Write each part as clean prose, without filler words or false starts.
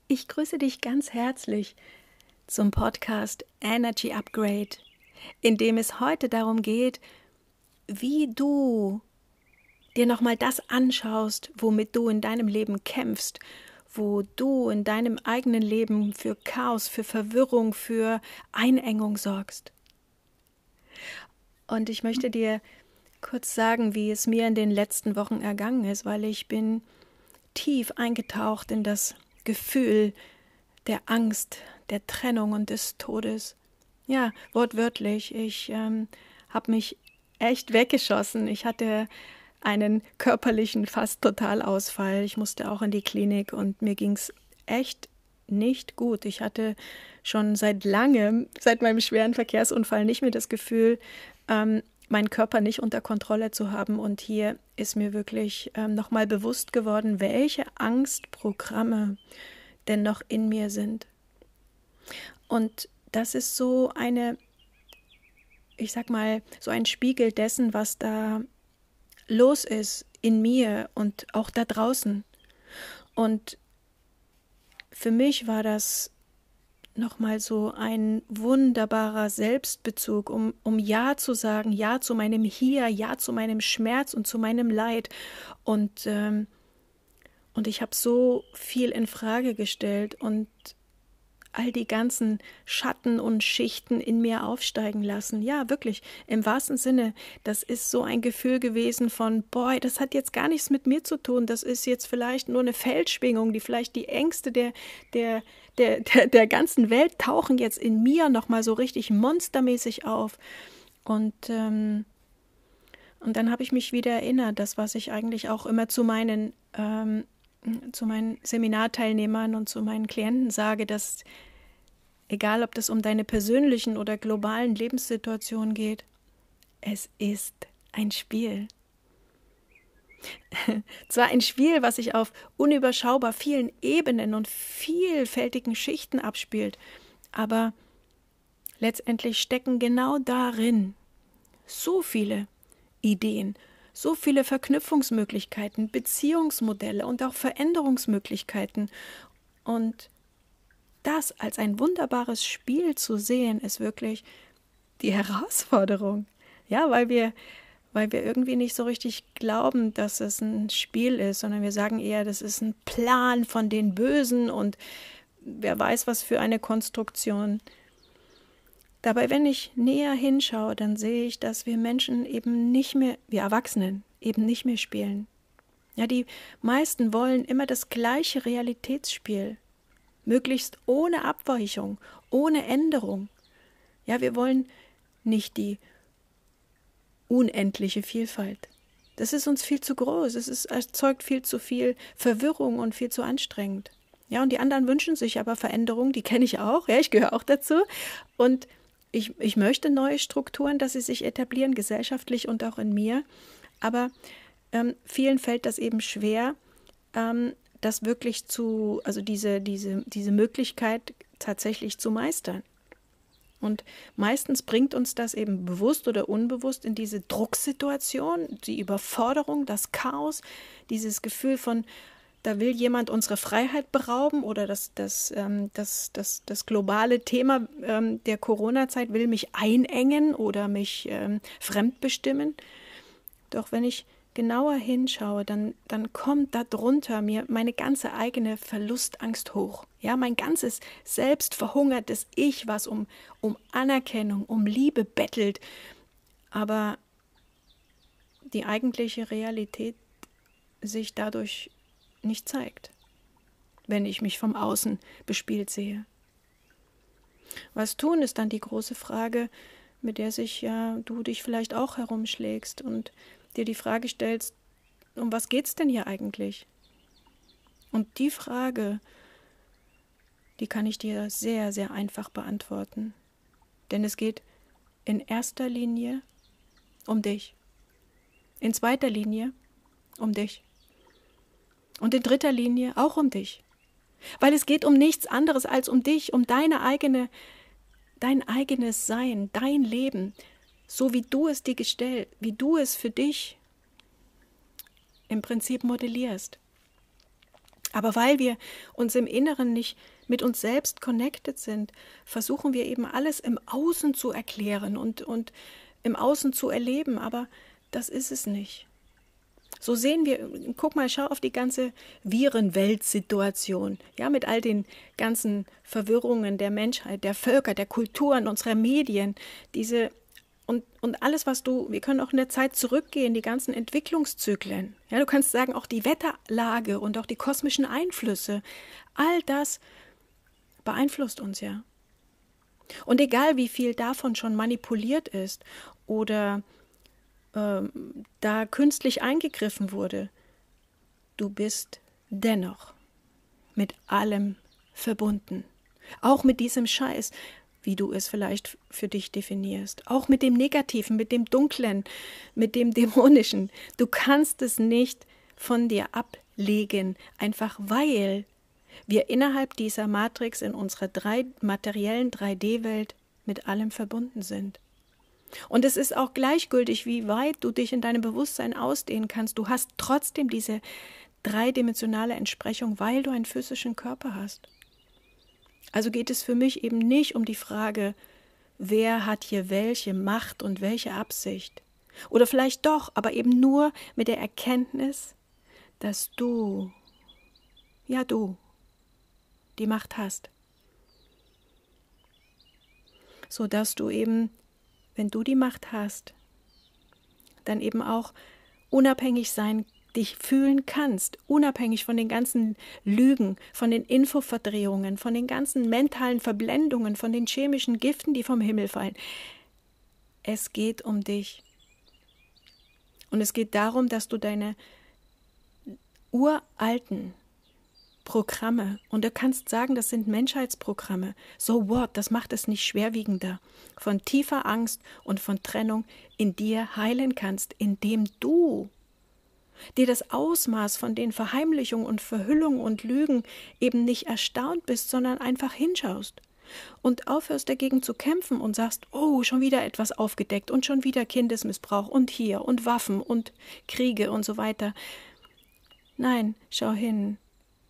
Ich grüße dich ganz herzlich zum Podcast Energy Upgrade, in dem es heute darum geht, wie du dir nochmal das anschaust, womit du in deinem Leben kämpfst, wo du in deinem eigenen Leben für Chaos, für Verwirrung, für Einengung sorgst. Und ich möchte dir kurz sagen, wie es mir in den letzten Wochen ergangen ist, weil ich bin tief eingetaucht in das Gefühl der Angst, der Trennung und des Todes. Ja, wortwörtlich, ich habe mich echt weggeschossen. Ich hatte einen körperlichen fast Totalausfall. Ich musste auch in die Klinik und mir ging es echt nicht gut. Ich hatte schon seit langem, seit meinem schweren Verkehrsunfall, nicht mehr das Gefühl, meinen Körper nicht unter Kontrolle zu haben. Und hier ist mir wirklich nochmal bewusst geworden, welche Angstprogramme denn noch in mir sind. Und das ist so ich sag mal, so ein Spiegel dessen, was da los ist in mir und auch da draußen. Und für mich war das nochmal so ein wunderbarer Selbstbezug, um Ja zu sagen, Ja zu meinem Hier, Ja zu meinem Schmerz und zu meinem Leid. Und ich habe so viel in Frage gestellt und all die ganzen Schatten und Schichten in mir aufsteigen lassen. Ja, wirklich, im wahrsten Sinne, das ist so ein Gefühl gewesen von, boah, das hat jetzt gar nichts mit mir zu tun, das ist jetzt vielleicht nur eine Feldschwingung, die vielleicht die Ängste der ganzen Welt tauchen jetzt in mir nochmal so richtig monstermäßig auf. Und dann habe ich mich wieder erinnert, das, was ich eigentlich auch immer zu meinen Seminarteilnehmern und zu meinen Klienten sage, dass egal, ob das um deine persönlichen oder globalen Lebenssituationen geht, es ist ein Spiel. Zwar ein Spiel, was sich auf unüberschaubar vielen Ebenen und vielfältigen Schichten abspielt, aber letztendlich stecken genau darin so viele Ideen, so viele Verknüpfungsmöglichkeiten, Beziehungsmodelle und auch Veränderungsmöglichkeiten. Und das als ein wunderbares Spiel zu sehen, ist wirklich die Herausforderung. Ja, weil wir irgendwie nicht so richtig glauben, dass es ein Spiel ist, sondern wir sagen eher, das ist ein Plan von den Bösen und wer weiß, was für eine Konstruktion. Dabei, wenn ich näher hinschaue, dann sehe ich, dass wir Menschen eben nicht mehr, wir Erwachsenen, eben nicht mehr spielen. Ja, die meisten wollen immer das gleiche Realitätsspiel, möglichst ohne Abweichung, ohne Änderung. Ja, wir wollen nicht die unendliche Vielfalt. Das ist uns viel zu groß, erzeugt viel zu viel Verwirrung und viel zu anstrengend. Ja, und die anderen wünschen sich aber Veränderung, die kenne ich auch, ja, ich gehöre auch dazu. Und ich möchte neue Strukturen, dass sie sich etablieren, gesellschaftlich und auch in mir. Aber vielen fällt das eben schwer, das wirklich also diese Möglichkeit tatsächlich zu meistern. Und meistens bringt uns das eben bewusst oder unbewusst in diese Drucksituation, die Überforderung, das Chaos, dieses Gefühl von, da will jemand unsere Freiheit berauben oder das globale Thema der Corona-Zeit will mich einengen oder mich fremdbestimmen. Doch wenn ich genauer hinschaue, dann kommt darunter mir meine ganze eigene Verlustangst hoch. Ja, mein ganzes selbstverhungertes Ich, was um Anerkennung, um Liebe bettelt, aber die eigentliche Realität sich dadurch nicht zeigt, wenn ich mich vom Außen bespielt sehe. Was tun, ist dann die große Frage, mit der du dich vielleicht auch herumschlägst und dir die Frage stellst, um was geht's denn hier eigentlich? Und die Frage, die kann ich dir sehr, sehr einfach beantworten. Denn es geht in erster Linie um dich. In zweiter Linie um dich. Und in dritter Linie auch um dich. Weil es geht um nichts anderes als um dich, um dein eigenes Sein, dein Leben, so wie du es dir wie du es für dich im Prinzip modellierst. Aber weil wir uns im Inneren nicht mit uns selbst connected sind, versuchen wir eben alles im Außen zu erklären und im Außen zu erleben, aber das ist es nicht. So sehen wir, guck mal, schau auf die ganze Virenweltsituation, ja, mit all den ganzen Verwirrungen der Menschheit, der Völker, der Kulturen, unserer Medien, und alles, wir können auch in der Zeit zurückgehen, die ganzen Entwicklungszyklen. Ja, du kannst sagen, auch die Wetterlage und auch die kosmischen Einflüsse, all das beeinflusst uns ja. Und egal, wie viel davon schon manipuliert ist oder da künstlich eingegriffen wurde, du bist dennoch mit allem verbunden. Auch mit diesem Scheiß, wie du es vielleicht für dich definierst. Auch mit dem Negativen, mit dem Dunklen, mit dem Dämonischen. Du kannst es nicht von dir ablegen, einfach weil wir innerhalb dieser Matrix in unserer materiellen 3D-Welt mit allem verbunden sind. Und es ist auch gleichgültig, wie weit du dich in deinem Bewusstsein ausdehnen kannst. Du hast trotzdem diese dreidimensionale Entsprechung, weil du einen physischen Körper hast. Also geht es für mich eben nicht um die Frage, wer hat hier welche Macht und welche Absicht. Oder vielleicht doch, aber eben nur mit der Erkenntnis, dass du, ja du, die Macht hast. Sodass du eben, wenn du die Macht hast, dann eben auch unabhängig sein, dich fühlen kannst, unabhängig von den ganzen Lügen, von den Infoverdrehungen, von den ganzen mentalen Verblendungen, von den chemischen Giften, die vom Himmel fallen. Es geht um dich. Und es geht darum, dass du deine uralten Programme, und du kannst sagen, das sind Menschheitsprogramme, so what, das macht es nicht schwerwiegender, von tiefer Angst und von Trennung in dir heilen kannst, indem du dir das Ausmaß von den Verheimlichungen und Verhüllungen und Lügen eben nicht erstaunt bist, sondern einfach hinschaust und aufhörst dagegen zu kämpfen und sagst, oh, schon wieder etwas aufgedeckt und schon wieder Kindesmissbrauch und hier und Waffen und Kriege und so weiter. Nein, schau hin.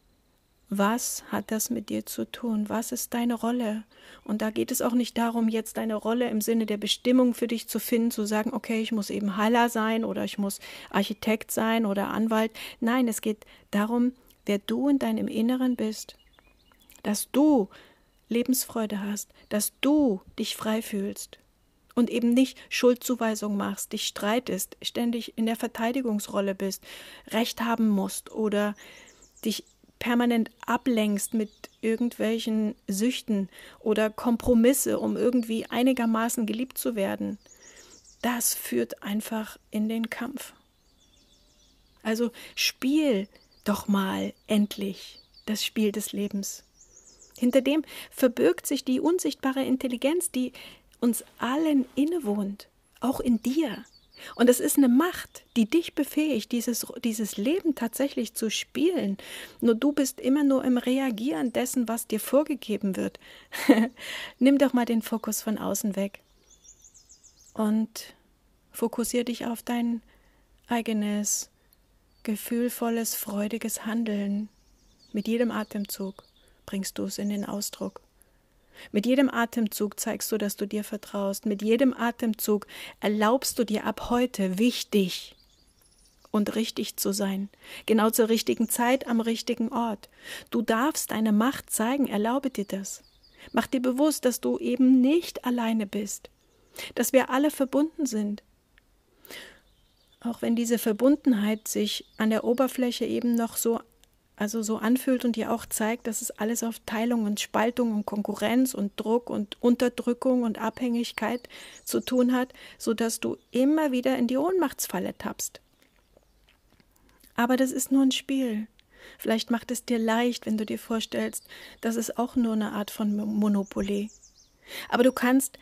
Was hat das mit dir zu tun? Was ist deine Rolle? Und da geht es auch nicht darum, jetzt deine Rolle im Sinne der Bestimmung für dich zu finden, zu sagen, okay, ich muss eben Heiler sein oder ich muss Architekt sein oder Anwalt. Nein, es geht darum, wer du in deinem Inneren bist, dass du Lebensfreude hast, dass du dich frei fühlst und eben nicht Schuldzuweisung machst, dich streitest, ständig in der Verteidigungsrolle bist, Recht haben musst oder dich permanent ablenkst mit irgendwelchen Süchten oder Kompromisse, um irgendwie einigermaßen geliebt zu werden. Das führt einfach in den Kampf. Also spiel doch mal endlich das Spiel des Lebens. Hinter dem verbirgt sich die unsichtbare Intelligenz, die uns allen innewohnt, auch in dir. Und es ist eine Macht, die dich befähigt, dieses Leben tatsächlich zu spielen. Nur du bist immer nur im Reagieren dessen, was dir vorgegeben wird. Nimm doch mal den Fokus von außen weg und fokussier dich auf dein eigenes, gefühlvolles, freudiges Handeln. Mit jedem Atemzug bringst du es in den Ausdruck. Mit jedem Atemzug zeigst du, dass du dir vertraust. Mit jedem Atemzug erlaubst du dir ab heute wichtig und richtig zu sein. Genau zur richtigen Zeit am richtigen Ort. Du darfst deine Macht zeigen, erlaube dir das. Mach dir bewusst, dass du eben nicht alleine bist. Dass wir alle verbunden sind. Auch wenn diese Verbundenheit sich an der Oberfläche eben noch so anfühlt und dir auch zeigt, dass es alles auf Teilung und Spaltung und Konkurrenz und Druck und Unterdrückung und Abhängigkeit zu tun hat, sodass du immer wieder in die Ohnmachtsfalle tappst. Aber das ist nur ein Spiel. Vielleicht macht es dir leicht, wenn du dir vorstellst, das ist auch nur eine Art von Monopoly. Aber du kannst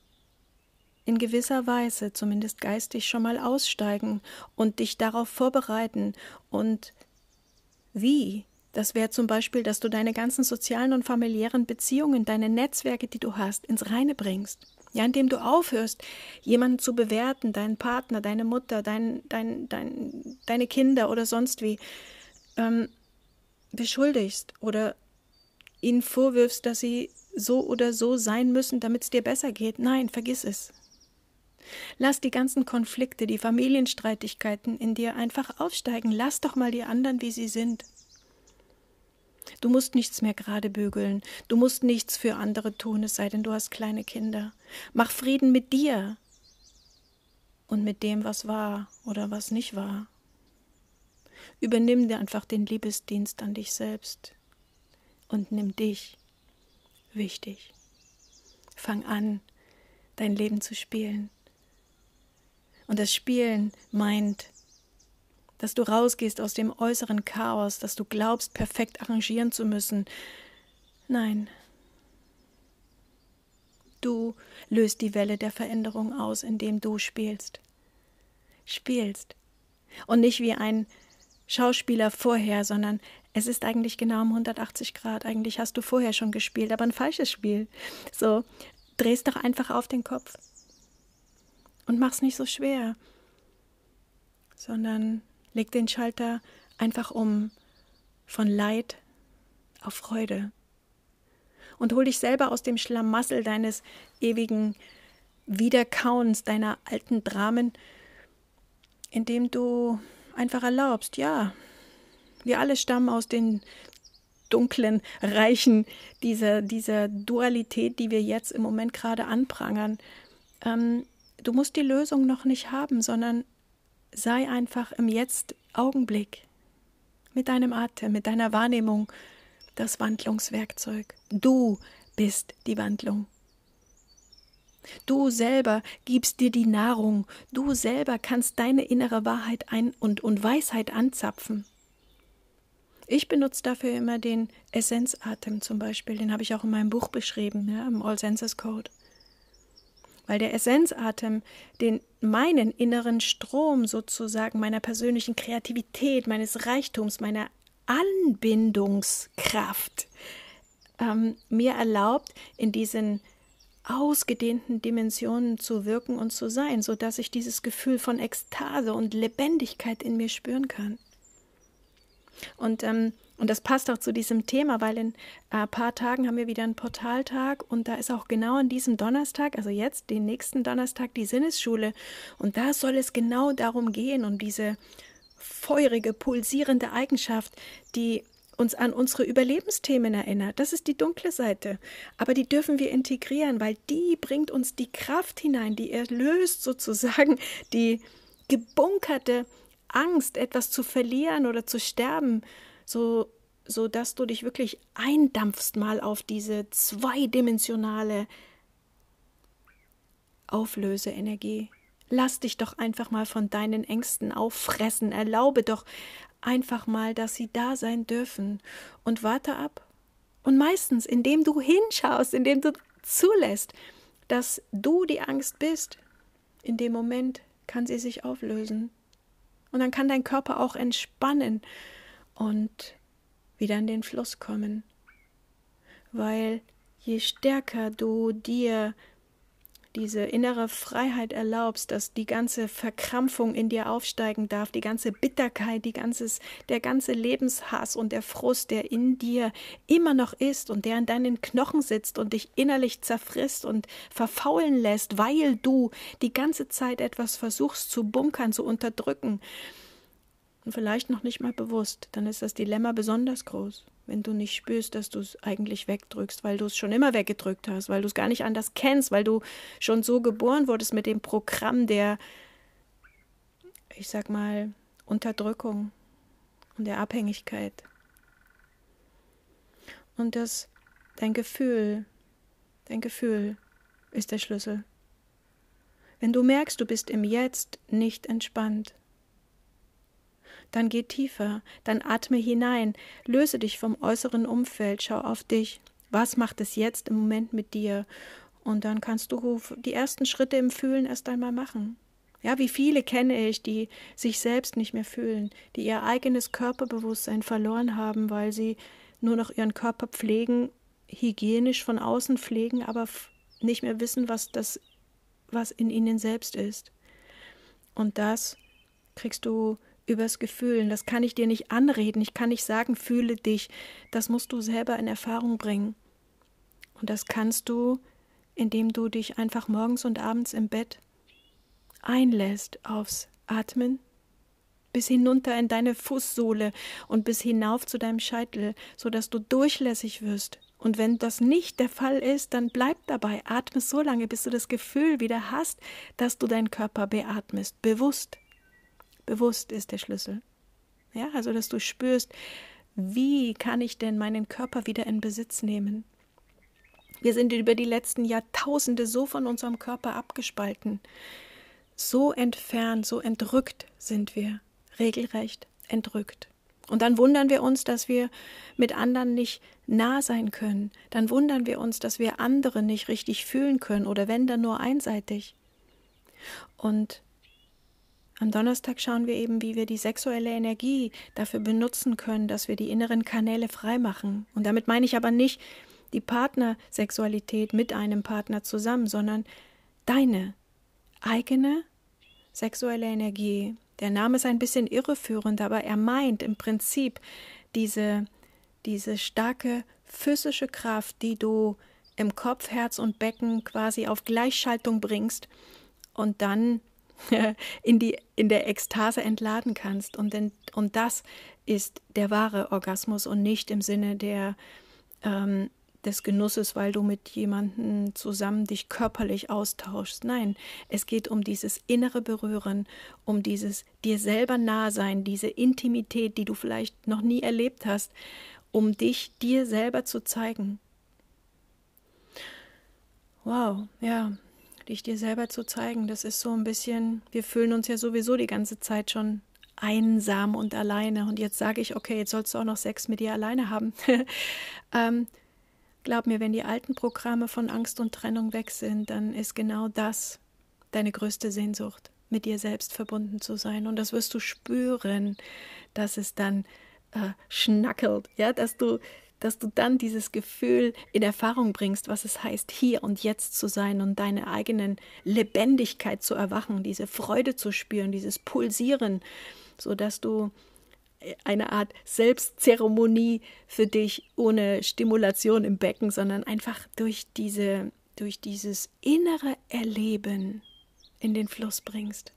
in gewisser Weise, zumindest geistig, schon mal aussteigen und dich darauf vorbereiten. Und wie? Das wäre zum Beispiel, dass du deine ganzen sozialen und familiären Beziehungen, deine Netzwerke, die du hast, ins Reine bringst. Ja, indem du aufhörst, jemanden zu bewerten, deinen Partner, deine Mutter, deine Kinder oder sonst wie. beschuldigst oder ihnen vorwirfst, dass sie so oder so sein müssen, damit es dir besser geht. Nein, vergiss es. Lass die ganzen Konflikte, die Familienstreitigkeiten in dir einfach aufsteigen. Lass doch mal die anderen, wie sie sind. Du musst nichts mehr gerade bügeln. Du musst nichts für andere tun, es sei denn, du hast kleine Kinder. Mach Frieden mit dir und mit dem, was war oder was nicht war. Übernimm dir einfach den Liebesdienst an dich selbst und nimm dich wichtig. Fang an, dein Leben zu spielen. Und das Spielen meint, dass du rausgehst aus dem äußeren Chaos, dass du glaubst, perfekt arrangieren zu müssen. Nein. Du löst die Welle der Veränderung aus, indem du spielst. Spielst. Und nicht wie ein Schauspieler vorher, sondern es ist eigentlich genau um 180 Grad. Eigentlich hast du vorher schon gespielt, aber ein falsches Spiel. So, drehst doch einfach auf den Kopf. Und mach's nicht so schwer, sondern leg den Schalter einfach um von Leid auf Freude. Und hol dich selber aus dem Schlamassel deines ewigen Wiederkauens, deiner alten Dramen, indem du einfach erlaubst, ja, wir alle stammen aus den dunklen Reichen dieser Dualität, die wir jetzt im Moment gerade anprangern. Du musst die Lösung noch nicht haben, sondern sei einfach im Jetzt-Augenblick mit deinem Atem, mit deiner Wahrnehmung das Wandlungswerkzeug. Du bist die Wandlung. Du selber gibst dir die Nahrung. Du selber kannst deine innere Wahrheit und Weisheit anzapfen. Ich benutze dafür immer den Essenzatem zum Beispiel. Den habe ich auch in meinem Buch beschrieben, ja, im All Senses Code. Weil der Essenzatem meinen inneren Strom sozusagen meiner persönlichen Kreativität, meines Reichtums, meiner Anbindungskraft mir erlaubt, in diesen ausgedehnten Dimensionen zu wirken und zu sein, sodass ich dieses Gefühl von Ekstase und Lebendigkeit in mir spüren kann. Und das passt auch zu diesem Thema, weil in ein paar Tagen haben wir wieder einen Portaltag und da ist auch genau an diesem Donnerstag, also jetzt, den nächsten Donnerstag, die Sinnesschule. Und da soll es genau darum gehen, um diese feurige, pulsierende Eigenschaft, die uns an unsere Überlebensthemen erinnert. Das ist die dunkle Seite. Aber die dürfen wir integrieren, weil die bringt uns die Kraft hinein, die erlöst sozusagen die gebunkerte Angst, etwas zu verlieren oder zu sterben, so dass du dich wirklich eindampfst mal auf diese zweidimensionale Auflöseenergie. Lass dich doch einfach mal von deinen Ängsten auffressen. Erlaube doch einfach mal, dass sie da sein dürfen. Und warte ab. Und meistens, indem du hinschaust, indem du zulässt, dass du die Angst bist, in dem Moment kann sie sich auflösen. Und dann kann dein Körper auch entspannen und wieder in den Fluss kommen. Weil je stärker du dir diese innere Freiheit erlaubst, dass die ganze Verkrampfung in dir aufsteigen darf, die ganze Bitterkeit, der ganze Lebenshass und der Frust, der in dir immer noch ist und der in deinen Knochen sitzt und dich innerlich zerfrisst und verfaulen lässt, weil du die ganze Zeit etwas versuchst zu bunkern, zu unterdrücken und vielleicht noch nicht mal bewusst, dann ist das Dilemma besonders groß, wenn du nicht spürst, dass du es eigentlich wegdrückst, weil du es schon immer weggedrückt hast, weil du es gar nicht anders kennst, weil du schon so geboren wurdest mit dem Programm der, ich sag mal, Unterdrückung und der Abhängigkeit. Und dein Gefühl ist der Schlüssel. Wenn du merkst, du bist im Jetzt nicht entspannt, dann geh tiefer, dann atme hinein, löse dich vom äußeren Umfeld, schau auf dich. Was macht es jetzt im Moment mit dir? Und dann kannst du die ersten Schritte im Fühlen erst einmal machen. Ja, wie viele kenne ich, die sich selbst nicht mehr fühlen, die ihr eigenes Körperbewusstsein verloren haben, weil sie nur noch ihren Körper pflegen, hygienisch von außen pflegen, aber nicht mehr wissen, was in ihnen selbst ist. Und das kriegst du übers Gefühlen. Das kann ich dir nicht anreden. Ich kann nicht sagen, fühle dich. Das musst du selber in Erfahrung bringen. Und das kannst du, indem du dich einfach morgens und abends im Bett einlässt aufs Atmen, bis hinunter in deine Fußsohle und bis hinauf zu deinem Scheitel, sodass du durchlässig wirst. Und wenn das nicht der Fall ist, dann bleib dabei. Atme so lange, bis du das Gefühl wieder hast, dass du deinen Körper beatmest. Bewusst. Bewusst ist der Schlüssel. Ja, also dass du spürst, wie kann ich denn meinen Körper wieder in Besitz nehmen? Wir sind über die letzten Jahrtausende so von unserem Körper abgespalten. So entfernt, so entrückt sind wir. Regelrecht entrückt. Und dann wundern wir uns, dass wir mit anderen nicht nah sein können. Dann wundern wir uns, dass wir andere nicht richtig fühlen können oder wenn, dann nur einseitig. Und am Donnerstag schauen wir eben, wie wir die sexuelle Energie dafür benutzen können, dass wir die inneren Kanäle freimachen. Und damit meine ich aber nicht die Partnersexualität mit einem Partner zusammen, sondern deine eigene sexuelle Energie. Der Name ist ein bisschen irreführend, aber er meint im Prinzip diese starke physische Kraft, die du im Kopf, Herz und Becken quasi auf Gleichschaltung bringst und dann in der Ekstase entladen kannst. Und das ist der wahre Orgasmus und nicht im Sinne des Genusses, weil du mit jemandem zusammen dich körperlich austauschst. Nein, es geht um dieses innere Berühren, um dieses dir selber nahe sein, diese Intimität, die du vielleicht noch nie erlebt hast, um dich dir selber zu zeigen. Wow, ja, dich dir selber zu zeigen, das ist so ein bisschen, wir fühlen uns ja sowieso die ganze Zeit schon einsam und alleine und jetzt sage ich, okay, jetzt sollst du auch noch Sex mit dir alleine haben. Glaub mir, wenn die alten Programme von Angst und Trennung weg sind, dann ist genau das deine größte Sehnsucht, mit dir selbst verbunden zu sein. Und das wirst du spüren, dass es dann schnackelt, ja, dass du dann dieses Gefühl in Erfahrung bringst, was es heißt, hier und jetzt zu sein und deine eigenen Lebendigkeit zu erwachen, diese Freude zu spüren, dieses Pulsieren, sodass du eine Art Selbstzeremonie für dich ohne Stimulation im Becken, sondern einfach durch dieses innere Erleben in den Fluss bringst.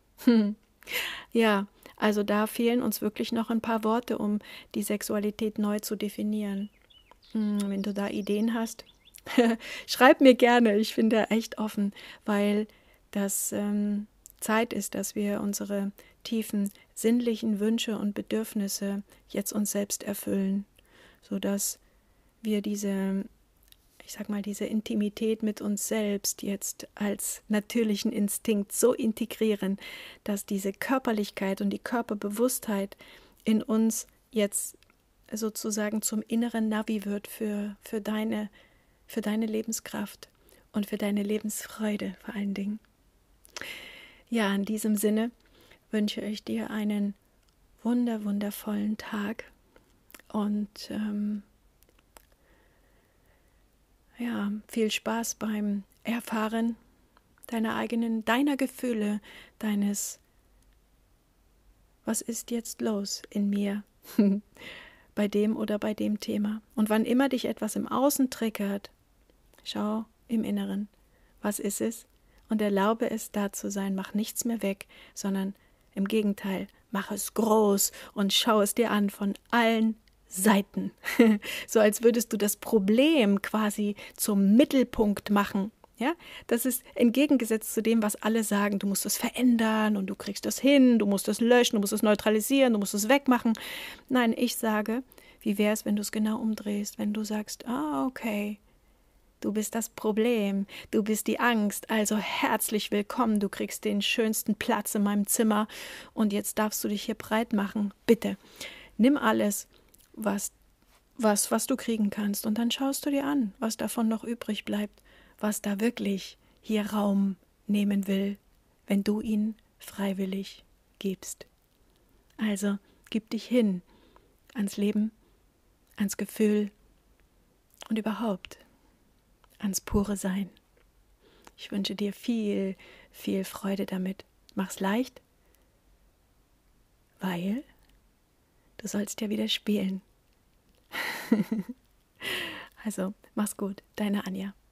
Ja, also da fehlen uns wirklich noch ein paar Worte, um die Sexualität neu zu definieren. Wenn du da Ideen hast, schreib mir gerne. Ich bin da echt offen, weil das Zeit ist, dass wir unsere tiefen sinnlichen Wünsche und Bedürfnisse jetzt uns selbst erfüllen, sodass wir diese Intimität mit uns selbst jetzt als natürlichen Instinkt so integrieren, dass diese Körperlichkeit und die Körperbewusstheit in uns jetzt sozusagen zum inneren Navi wird für deine Lebenskraft und für deine Lebensfreude vor allen Dingen. Ja, in diesem Sinne wünsche ich dir einen wundervollen Tag und viel Spaß beim Erfahren deiner Gefühle, was ist jetzt los in mir, bei dem oder bei dem Thema. Und wann immer dich etwas im Außen triggert, schau im Inneren, was ist es? Und erlaube es, da zu sein. Mach nichts mehr weg, sondern im Gegenteil, mach es groß und schau es dir an von allen Seiten. So als würdest du das Problem quasi zum Mittelpunkt machen. Ja, das ist entgegengesetzt zu dem, was alle sagen. Du musst es verändern und du kriegst das hin, du musst es löschen, du musst es neutralisieren, du musst es wegmachen. Nein, ich sage, wie wäre es, wenn du es genau umdrehst, wenn du sagst, okay, du bist das Problem, du bist die Angst, also herzlich willkommen, du kriegst den schönsten Platz in meinem Zimmer und jetzt darfst du dich hier breit machen. Bitte, nimm alles, was du kriegen kannst und dann schaust du dir an, was davon noch übrig bleibt, was da wirklich hier Raum nehmen will, wenn du ihn freiwillig gibst. Also gib dich hin ans Leben, ans Gefühl und überhaupt ans pure Sein. Ich wünsche dir viel Freude damit. Mach's leicht weil du sollst ja wieder spielen. Also, mach's gut, deine Anja.